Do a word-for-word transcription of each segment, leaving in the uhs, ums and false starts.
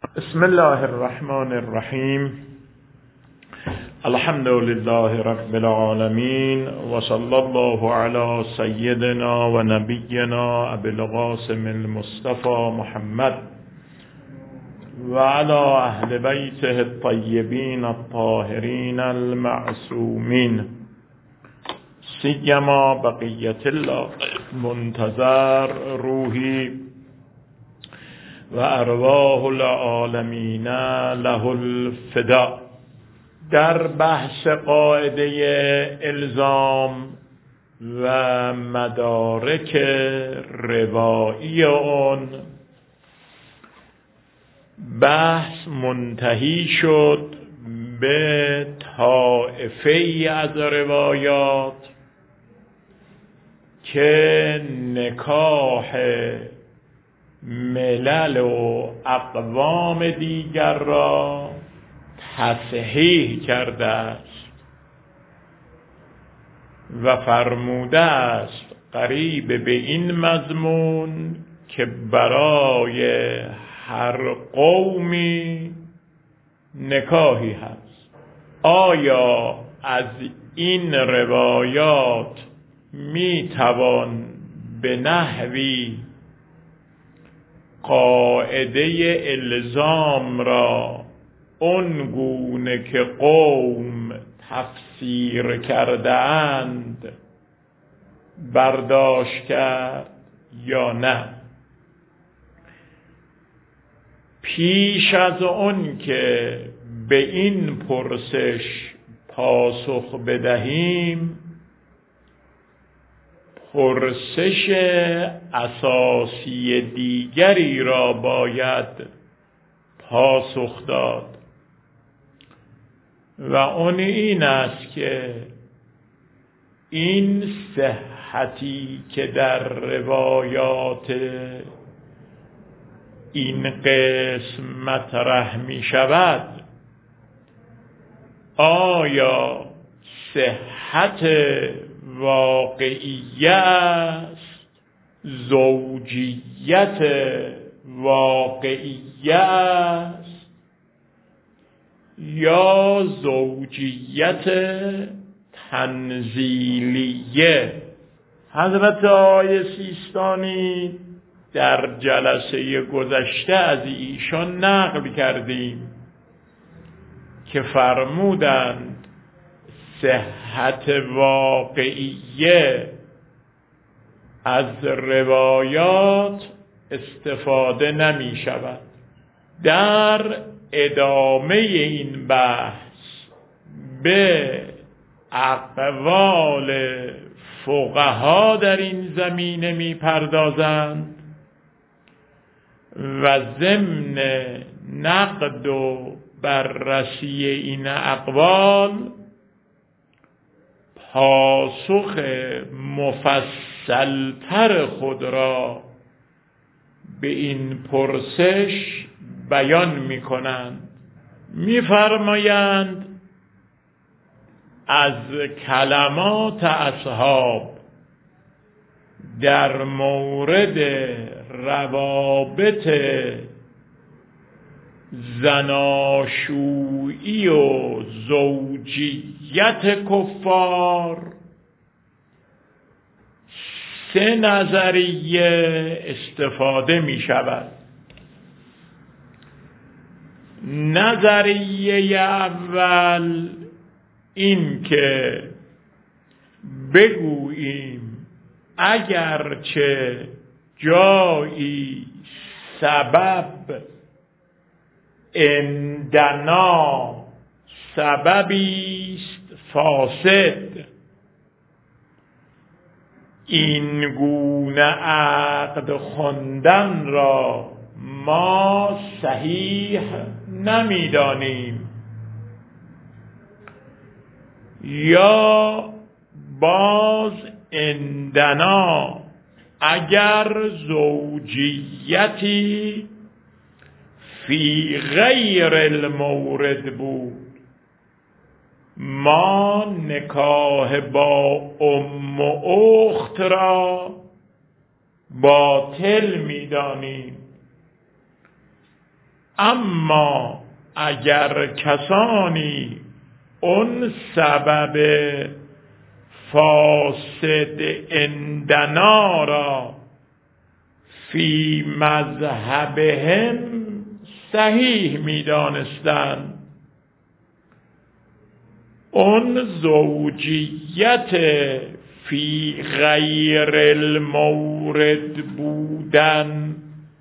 بسم الله الرحمن الرحیم. الحمد لله رب العالمین و صلی الله علی سیدنا و نبینا ابی القاسم المصطفى محمد و علی اهل بیته الطیبین الطاهرین المعصومین، سیما بقیت الله منتظر روحی و ارواح العالمین له الفدا. در بحث قاعده الزام و مدارک روایی آن بحث منتهی شد به طائفه‌ای از روایات که نکاح ملل و اقوام دیگر را تصحیح کرده است و فرموده است قریب به این مضمون که برای هر قومی نکاحی هست. آیا از این روایات می توان به نحوی قاعده الزام را اونگونه که قوم تفسیر کرده اند برداشت کرد یا نه؟ پیش از اون که به این پرسش پاسخ بدهیم، پرسش اساسی دیگری را باید پاسخ داد و اون این است که این صحتی که در روایات این قسم مطرح می شود، آیا صحت واقعیه است، زوجیت واقعیه است، یا زوجیت تنزیلیه؟ حضرت آقای سیستانی در جلسه گذشته از ایشان نقل کردیم که فرمودند صحت واقعیه از روایات استفاده نمی شود. در ادامه این بحث به اقوال فقها در این زمینه می پردازند و ضمن نقد و بررسی این اقوال پاسخ مفصلتر خود را به این پرسش بیان می کنند. می فرمایند از کلمات اصحاب در مورد روابط زناشویی و زوجیت کفار سه نظریه استفاده می شود. نظریه اول این که بگوییم اگرچه جایی سبب عندنا سببی است فاسد، این گونه عقد خواندن را ما صحیح نمیدانیم، یا باز عندنا اگر زوجیتی فی غیر المورد بود، ما نکاح با ام و اخت را باطل می‌دانیم. اما اگر کسانی اون سبب فاسد عندنا را فی مذهبهم صحیح می دانستند، اون زوجیت فی غیر المورد بودن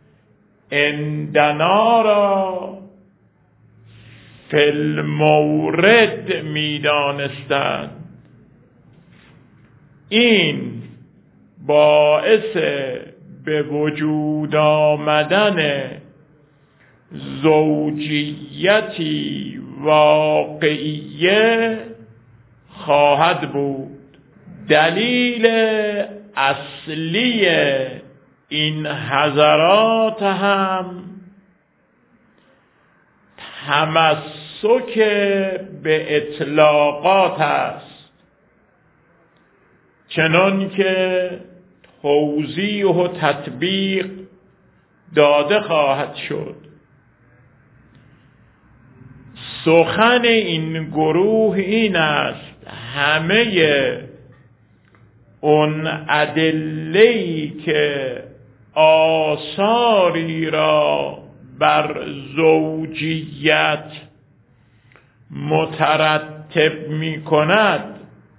عندنا را فی المورد می دانستند، این باعث به وجود آمدن زوجیتی واقعیه خواهد بود. دلیل اصلی این حضرات هم تمسک به اطلاقات است، چنان که توضیح و تطبیق داده خواهد شد. سخن این گروه این است همه اون ادله‌ای که آثاری را بر زوجیت مترتب می کند،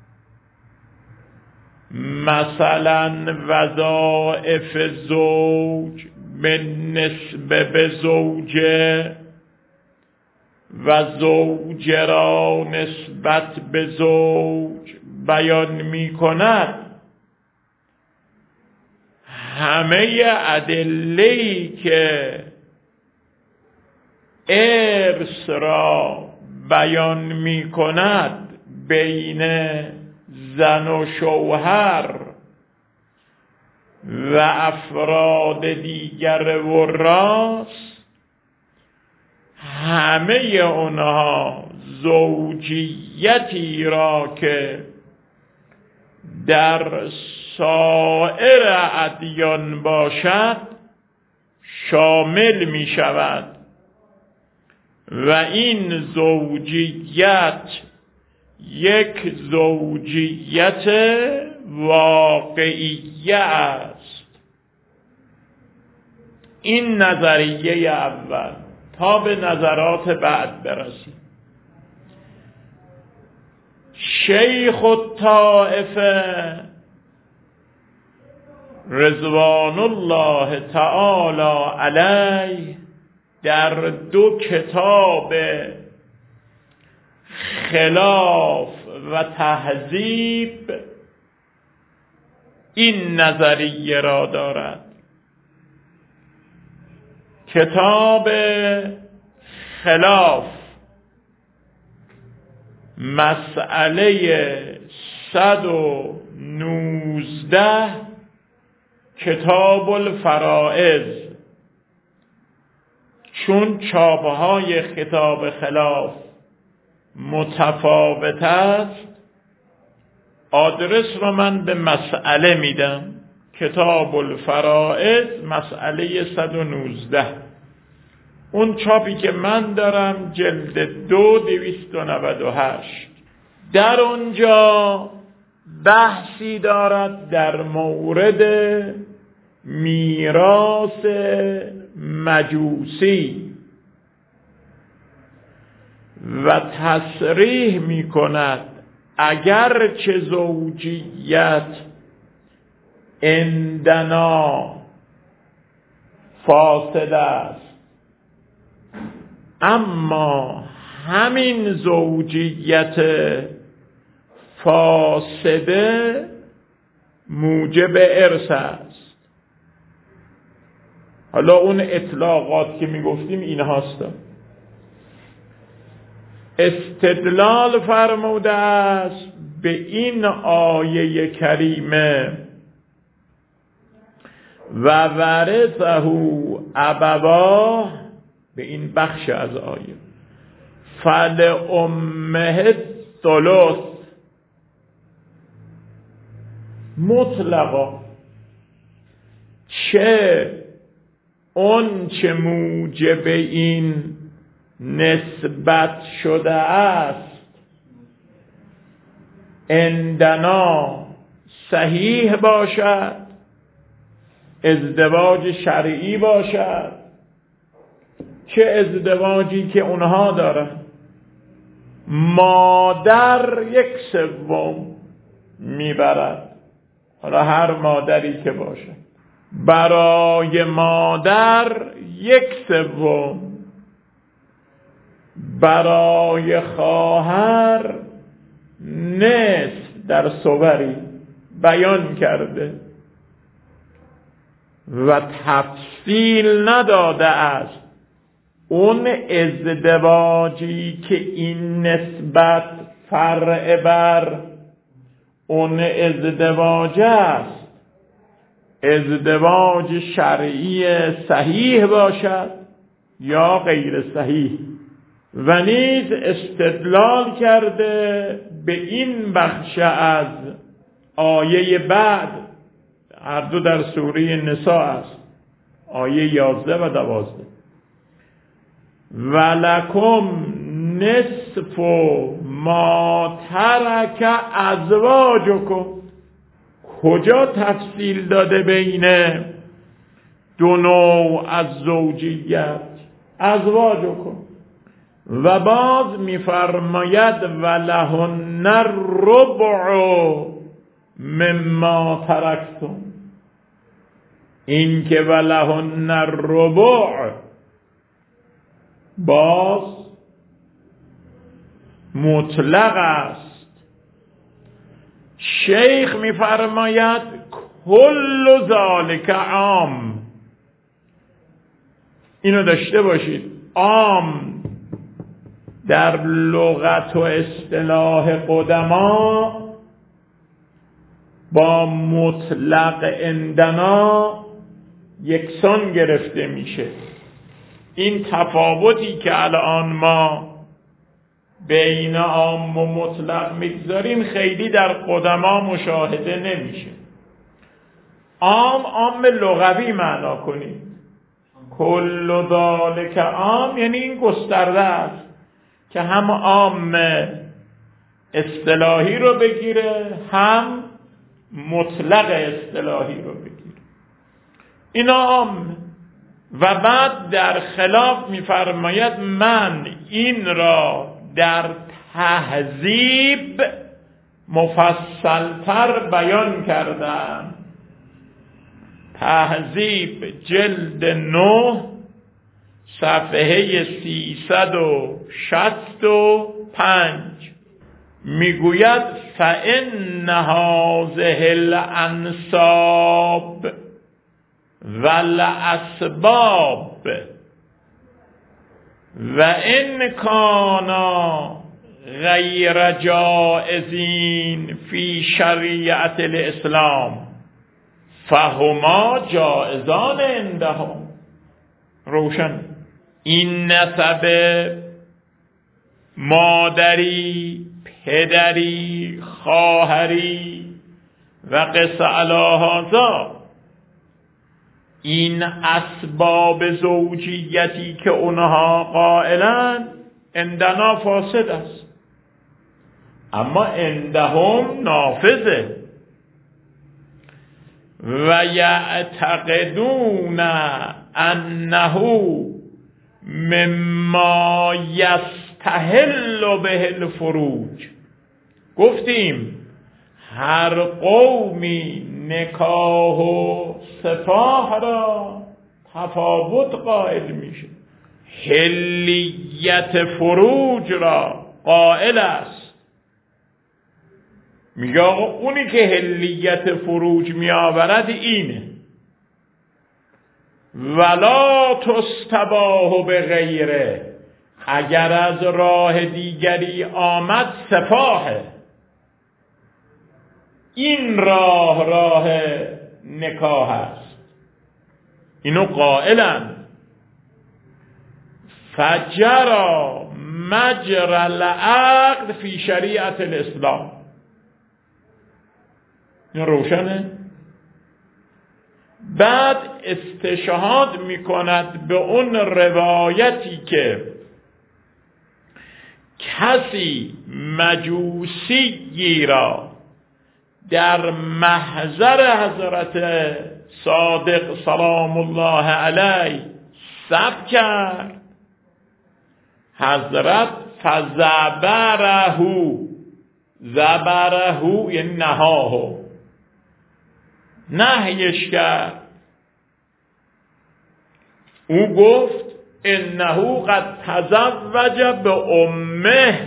مثلا وظایف زوج بالنسبه به زوجه و زوجه را نسبت به زوج بیان می کند، همه ادله‌ای که ارث را بیان می کند بین زن و شوهر و افراد دیگر وراث، همه اونها زوجیتی را که در سایر ادیان باشد شامل می شود و این زوجیت یک زوجیت واقعیه است. این نظریه اول، تا به نظرات بعد برسیم. شیخ الطائفه رضوان الله تعالی علیه در دو کتاب خلاف و تهذیب این نظریه را دارد. کتاب خلاف مسئله صد و نوزده کتاب الفرائض، چون چاپهای کتاب خلاف متفاوت است آدرس رو من به مسئله میدم. کتاب الفرائض مسئله صد و نوزده، اون چاپی که من دارم جلد دو دویست و نود و هشت. در اونجا بحثی دارد در مورد میراث مجوسی و تصریح می کند اگر چه زوجیت عندنا فاسد است، اما همین زوجیت فاسده موجب ارث است. حالا اون اطلاقات که می گفتیم این هاست. استدلال فرموده است به این آیه کریمه و ورثه ابواه، به این بخش از آیه فلأمه الثلث مطلقا، چه اون چه موجب این نسبت شده است عندنا صحیح باشد، ازدواج شرعی باشد، چه ازدواجی که اونها دارن، مادر یک سوم میبرد، حالا هر مادری که باشه، برای مادر یک سوم، برای خواهر نصف در صوری بیان کرده و تفصیل نداده است اون ازدواجی که این نسبت فرع بر اون ازدواج است ازدواج شرعی صحیح باشد یا غیر صحیح. و نیز استدلال کرده به این بخش از آیه بعد، هر دو در سوره نساء است، آیه یازده و دوازده، ولکم نصف ما ترک ازواجکم. کجا تفصیل داده بین دو نوع از زوجیت؟ ازواجکم. و باز میفرماید ولهن الربع مما ترکتم. این که ولهن الربع باز مطلق است. شیخ میفرماید کل ذالک عام. اینو داشته باشید، عام در لغت و اصطلاح قدما با مطلق عندنا یکسان گرفته میشه. این تفاوتی که الان ما بین عام و مطلق میگذاریم خیلی در قدما مشاهده نمیشه. عام عام لغوی معنا کنید، کل ذالک عام یعنی این گسترده است که هم عام اصطلاحی رو بگیره هم مطلق اصطلاحی رو بگیره. اینا عام. و بعد در خلاف میفرماید من این را در تهذیب مفصلتر بیان کردم. تهذیب جلد نه صفحه سیصد و شصت و پنج میگوید فإن هذه الانساب والاسباب و ان کانا غیر جائزین فی شریعت الاسلام فهما جائزان عندهم. روشن. این نسب مادری، پدری، خواهری و قص علی هذا، این اسباب زوجیتی که اونها قائلن عندنا فاسد است، اما عندهم نافذه. و یعتقدون انه مما یستحل به الفروج. گفتیم هر قومی نکاح و سفاح را تفاوت قائل میشه. حلیت فروج را قائل است. میگه آقا اونی که حلیت فروج میآورد اینه. ولا تستباح به غیره، اگر از راه دیگری آمد سفاحه. این راه راه نکاح است. اینو قائلن. فجرا مجرى العقد فی شریعت الاسلام. این روشنه؟ بعد استشهاد می کند به اون روایتی که کسی مجوسی را در محضر حضرت صادق سلام الله علیه ثبت کرد، حضرت فزبره زبره یعنی نهاه نهیش کرد. او گفت انه قد تزوج به امه.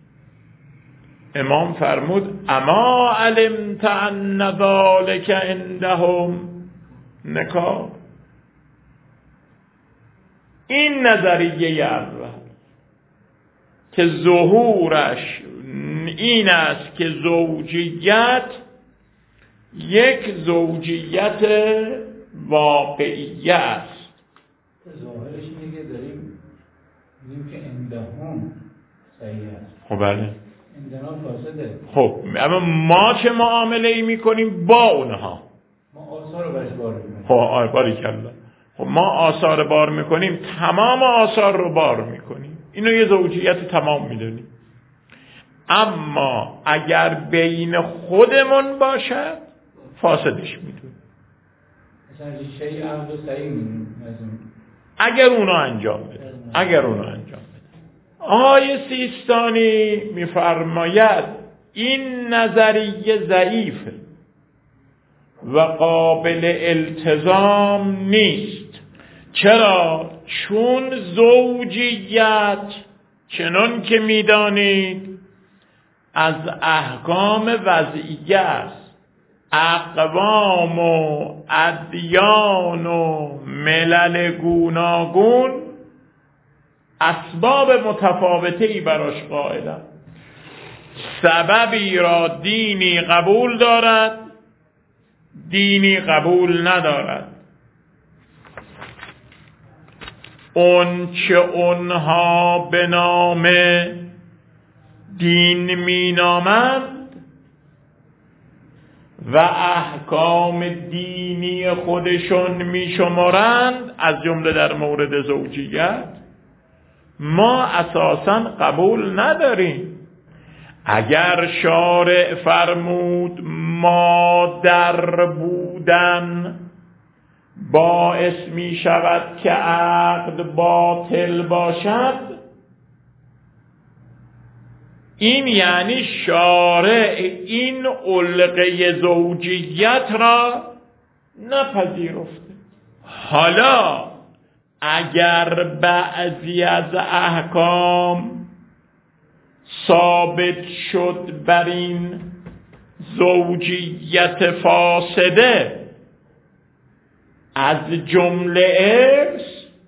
امام فرمود اما علمت ان ذلک عندهم نکاح. این نظریه اول که ظهورش این است که زوجیت یک زوجیت واقعی است. ظاهرش اینه که داریم میگیم که اندهم صحیح است. خب بله اندنا فاسده. خب اما ما چه معامله ای میکنیم با اونها؟ ما آثار برش بار میکنیم. خب آره باریکلا. خب ما آثار بار میکنیم، تمام آثار رو بار میکنیم، اینو یه زوجیت تمام میدونیم. اما اگر بین خودمون باشد فاسدش میدونیم. مثلا شیء عقد و صحیح میدونیم اگر اونا انجام بده اگر اونا انجام بده. آقای سیستانی میفرماید این نظریه ضعیفه و قابل التزام نیست. چرا؟ چون زوجیت چنان که میدانید از احکام وضعیه است. اقوام و ادیان و ملل گوناگون اسباب متفاوته‌ای براش قائلند. سببی را دینی قبول دارد، دینی قبول ندارد. اون چه اونها به نام دین می نامند و احکام دینی خودشون می شمارند، از جمله در مورد زوجیت، ما اساساً قبول نداریم. اگر شارع فرمود مادر بودن باعث می شود که عقد باطل باشد، این یعنی شارع این علقه زوجیت را نپذیرفته. حالا اگر بعضی از احکام ثابت شد بر این زوجیت فاسده، از جمله ارث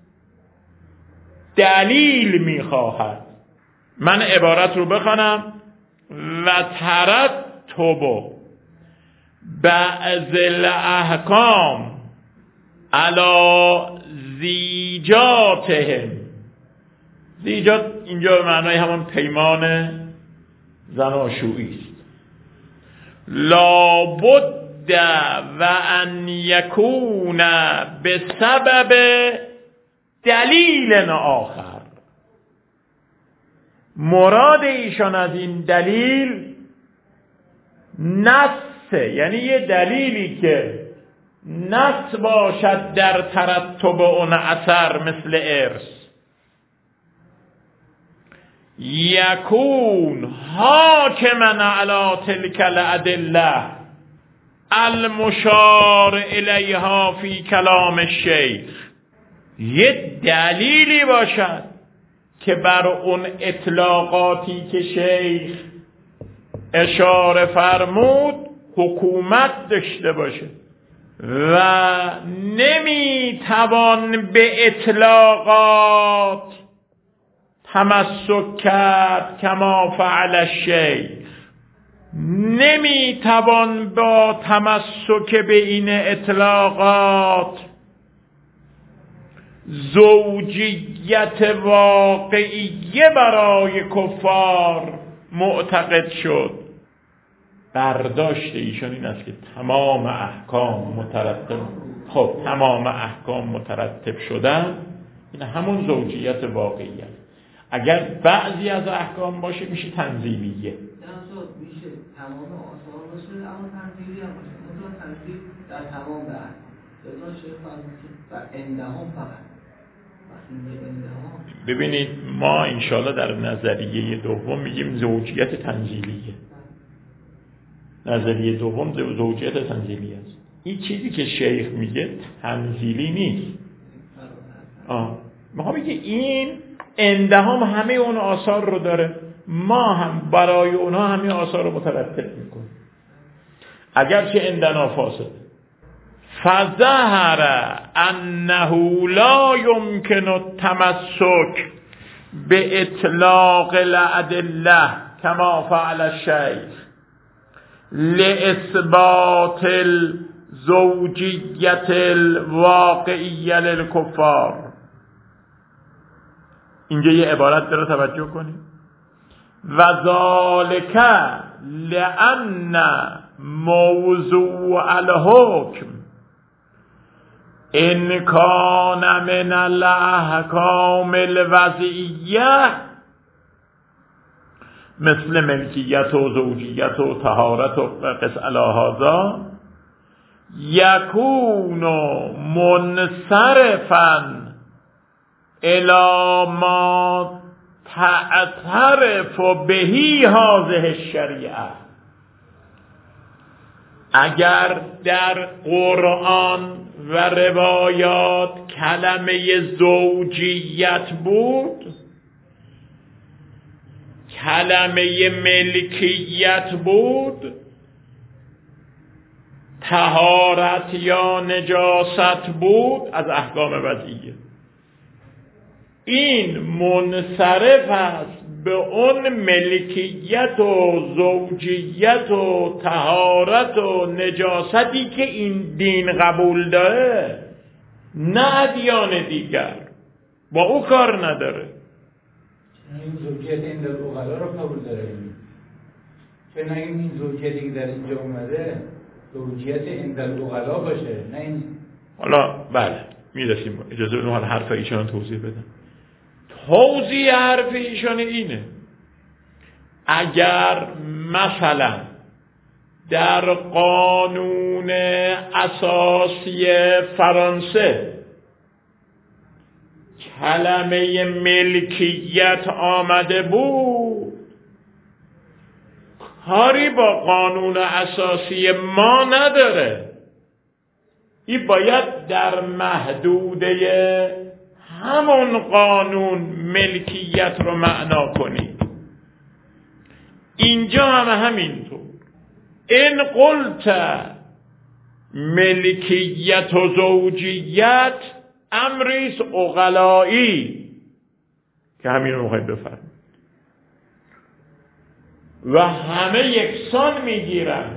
دلیل میخواهد. من عبارت رو بخوانم: و ترتب بعض الاحکام علی زیجاتهم. زیجات اینجا به معنای همون پیمان زناشویی است. لابد و ان یکون به سبب دلیل آخر. مراد ایشان از این دلیل نص، یعنی یه دلیلی که نص باشد در ترتب اون اثر، مثل ارث. یکون حاکما علی تلک الادله المشار الیها فی کلام الشیخ. یه دلیلی باشد که بر اون اطلاقاتی که شیخ اشاره فرمود حکومت داشته باشه و نمیتوان به اطلاقات تمسک کرد کما فعل الشیخ. نمیتوان با تمسک به این اطلاقات زوجیت واقعیه برای کفار معتقد شد. برداشت ایشان این است که تمام احکام مترتب خب تمام احکام مترتب شدن، این همون زوجیت واقعی است. اگر بعضی از احکام باشه میشه تنزیلیه. میشه تمام آثار باشه اما تنزیلی هم باشه. مثلا تنزیل در تمام در احکام شیخ فرمود که در اندهم فقط. ببینید ما انشاءالله در نظریه دوم میگیم زوجیت تنزیلیه. نظریه دوم زوجیت تنزیلی است. این چیزی که شیخ میگه تنزیلی نیست. آه ما بگه این اندهم همه اون آثار رو داره، ما هم برای اونها همه آثار رو مترتب میکنیم اگرچه اندنا فاسد. فظهر انه لا يمكن التمسك باطلاق الادله كما فعل الشيخ لاثبات الزوجیه الواقعیه للكفار. اینجا یه عبارت رو توجه کنید. و ذالک لأن موضوع الحکم ان کان من الاحکام الوضعیه مثل ملکیت و زوجیت و طهارت و قس علی هذا یکون منصرفا الی ما تعترف بهی هذه الشریعه. اگر در قرآن و روایات کلمه زوجیت بود، کلمه ملکیت بود، طهارت یا نجاست بود، از احکام وضعیه، این منصرف است به اون ملکیت و زوجیت و طهارت و نجاستی که این دین قبول داره، نه ادیان دیگر با او کار نداره. این زوجیت این در اغلا رو قبول داره، چون این این زوجیتی که در اینجا اومده زوجیت این در اغلا باشه، نه این. حالا بله میرسیم، اجازه بدیم حالا حرف ایشان توضیح بدم. توضیح حرف ایشان اینه اگر مثلا در قانون اساسی فرانسه کلمه ملکیت آمده بود، کاری با قانون اساسی ما نداره، این باید در محدوده همون قانون ملکیت رو معنا کنید. اینجا هم همینطور. ان قلت ملکیت و زوجیت امریس عقلایی که همین رو میخواید بفرمایید و همه یکسان میگیرن،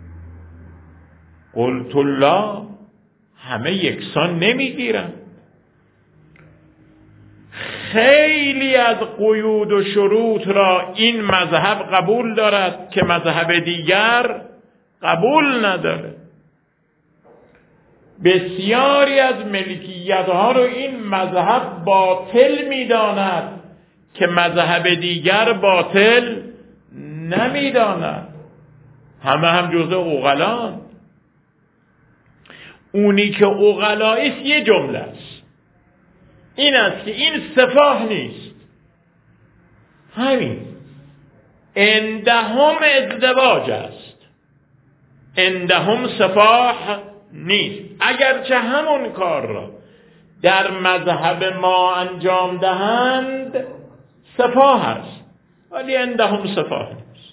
قلت لا، همه یکسان نمیگیرن. خیلی از قیود و شروط را این مذهب قبول دارد که مذهب دیگر قبول نداره. بسیاری از ملکیت ها رو این مذهب باطل میداند که مذهب دیگر باطل نمیداند. همه هم جزء عقلان. اونی که عقلاییست یه جمله است، این است که این سفاح نیست. همین اندهم ازدواج است، اندهم سفاح نیست. اگرچه همون کار را در مذهب ما انجام دهند سفاح است، ولی اندهم سفاح نیست.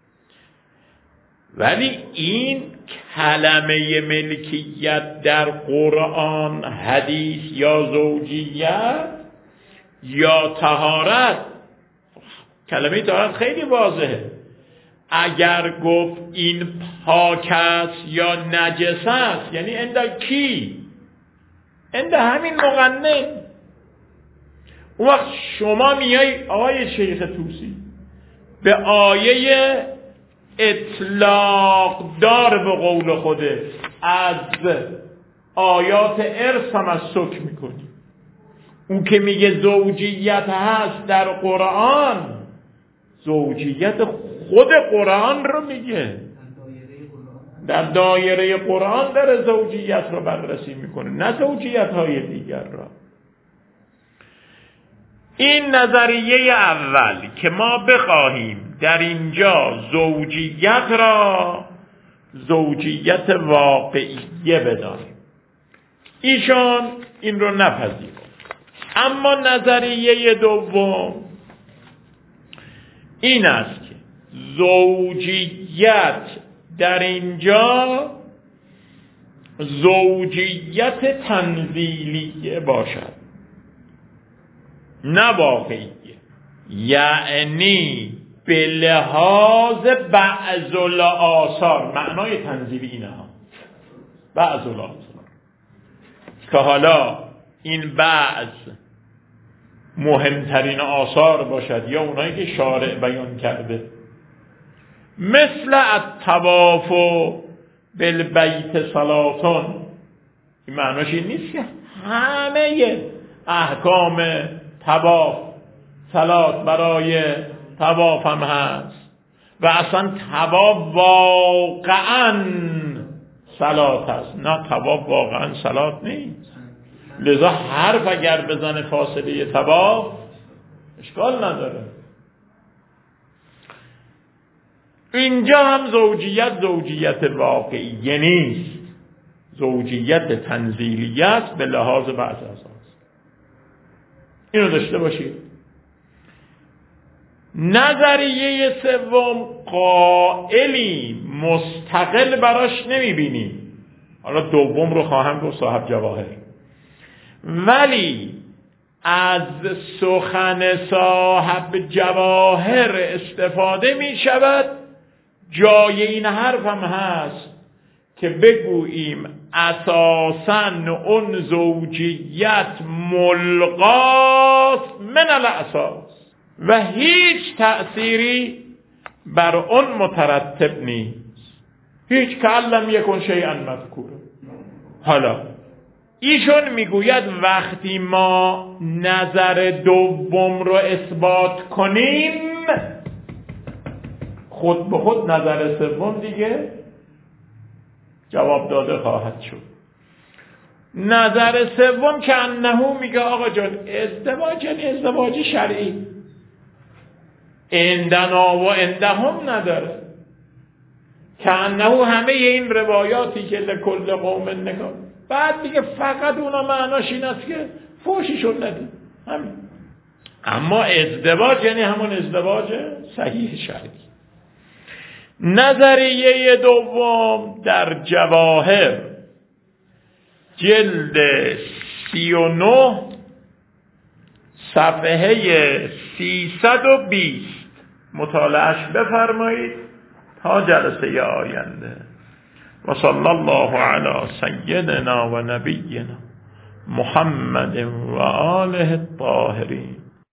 ولی این کلمه ملکیت در قرآن، حدیث یا زوجیت یا طهارت، کلمه طهارت خیلی واضحه. اگر گفت این پاک است یا نجس است، یعنی عند کی؟ عند همین مقنن. اون وقت شما میای آقای شیخ طوسی به آیه اطلاق دار به قول خوده از آیات ارث تمسک میکنیم. اون که میگه زوجیت هست در قرآن، زوجیت خود قرآن رو میگه، در دایره قرآن داره زوجیت رو بررسی میکنه، نه زوجیت های دیگر را. این نظریه اول که ما بخواهیم در اینجا زوجیت را زوجیت واقعیه بدانیم، ایشان این رو نپذیرند. اما نظریه دوم این است که زوجیت در اینجا زوجیت تنزیلیه باشد، نه واقعیه. یعنی به لحاظ بعض الآثار، معنای تنزیلی اینه ها، بعض الآثار، که حالا این بعض مهمترین آثار باشد یا اونایی که شارع بیان کرده، مثل الطواف بالبیت صلاتون. این معناش این نیست که همه احکام طواف صلات برای طواف هم هست و اصلا طواف واقعا صلات هست. نه، طواف واقعا صلات نیست. لذا حرف اگر بزنه فاصله طواف اشکال نداره. اینجا هم زوجیت زوجیت واقعی نیست، زوجیت تنزیلی است به لحاظ بعض اساس. اینو داشته باشید. نظریه سوم قائلی مستقل براش نمیبینیم. حالا دوم رو خواهم گفت، صاحب جواهر. ولی از سخن صاحب جواهر استفاده می شود. جای این حرف هم هست که بگوییم اساساً اون زوجیت ملغاست من الاساس و هیچ تأثیری بر اون مترتب نیست. هیچ که علم یکن شیئا مذکور. حالا ایشون میگوید وقتی ما نظر دوم رو اثبات کنیم، خود به خود نظر سوم دیگه جواب داده خواهد شد. نظر سوم که انه میگه آقا جان ازدواج یعنی ازدواج شرعی، عندنا و عندهم نداره. که انه همه این روایاتی که لکل قوم نگاه، بعد دیگه فقط اونا معناش این است که فوشیشون ندید همین. اما ازدواج یعنی همون ازدواج صحیح شرعی. نظریه دوم در جواهر جلد سی و نه صفحه سیصد و بیست مطالعهش بفرمایید تا جلسه آینده. و صلی الله علی سیدنا و نبینا محمد و آله الطاهرین.